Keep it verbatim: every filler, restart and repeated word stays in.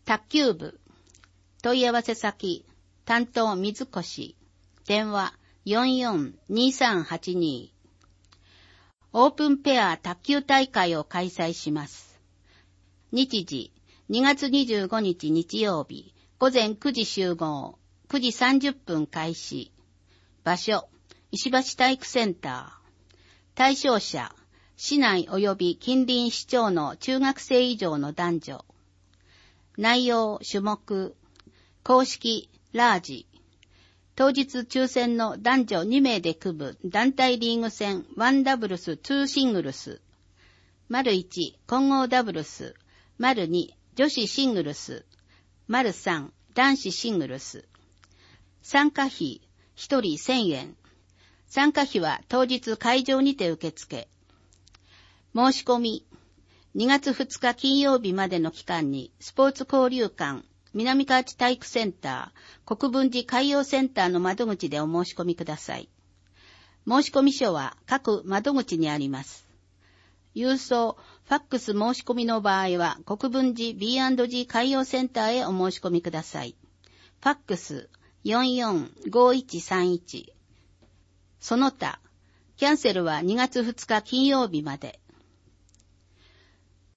卓球部。問い合わせ先、担当水越。電話 よんよんにさんはちに。オープンペア卓球大会を開催します。日時、にがつにじゅうごにち日曜日、午前くじ集合、くじさんじゅっぷん開始。場所、石橋体育センター。対象者、市内及び近隣市町の中学生以上の男女。内容、種目、公式、ラージ。当日抽選の男女にめいで組む団体リーグ戦ワンダブルスツーシングルス。丸いち、混合ダブルス。丸に、女子シングルス。丸さん、男子シングルス。参加費、ひとりせんえん。参加費は当日会場にて受付。申し込み、にがつふつか金曜日までの期間にスポーツ交流館、南河内体育センター、国分寺海洋センターの窓口でお申し込みください。申し込み書は各窓口にあります。郵送、ファックス申し込みの場合は国分寺 ビーアンドジー 海洋センターへお申し込みください。ファックス よんよんごいちさんいち。その他、キャンセルはにがつふつか金曜日まで。